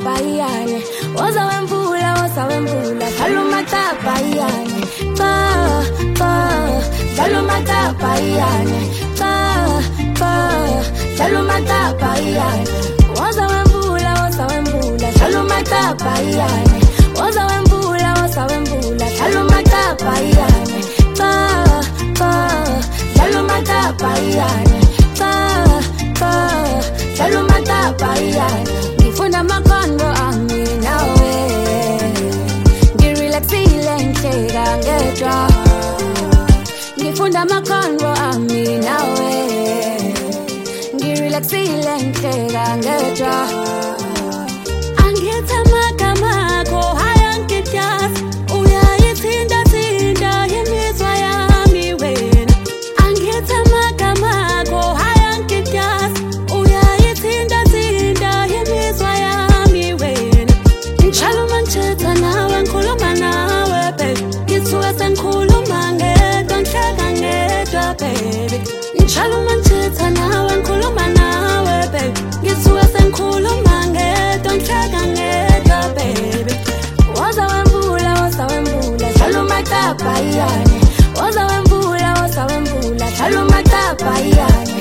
matapa iyane. Woza wembula, jalo matapa iyane. Jalo matapa iyane. Jalo matapa iyane. Woza wembula, jalo matapa iyane. Woza wembula, jalo matapa iyane. Jalo matapa iyane. Jalo matapa iyane. Ngifunda makondo ami nawe. Ngirelaxile ngitsheka ngedwa. Ngifunda makondo ami nawe. Ngirelaxile ngitsheka ngedwa. Angithi amagama akho ayangidiyasa. Uyayithinta imizwa yami wena. Angithi amagama akho ayangidiyasa. Uyayithinta imizwa yami wena. Njalo mangithetha nawe ngikhuluma nawe baby. Ngithuka sengikhuluma ngedwa ngihleka ngedwa baby. Njalo mangithetha nawe ngikhuluma nawe baby. Ngithuka sengikhuluma ngedwa ngihleka ngedwa baby. Woza wembula, jalo matapa iyane. Woza wembula, jalo matapa iyane.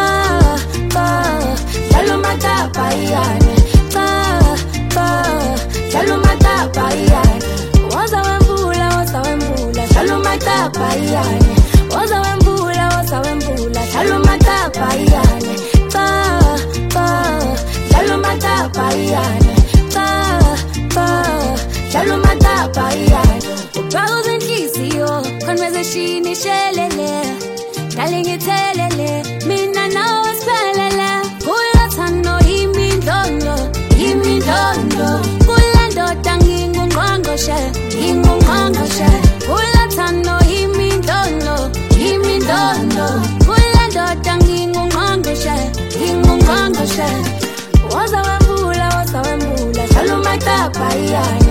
Jalo matapa iyane. Jalo matapa iyane. Woza wembula, jalo matapa iyane. Woza wembula, jalo matapa iyane. Jalo matapa iyane. Jalo matapa iyane. Ubhaku zenhliziyo, conversation ishelele. Dale ngithelele, mina nawe siphelele. Kulathando imindondo. Kula ndoda ngingungqongqoshe. Kulathando imindondo. Kula ndoda ngingungqongqoshe. Woza wembula, jalo matapa iyane.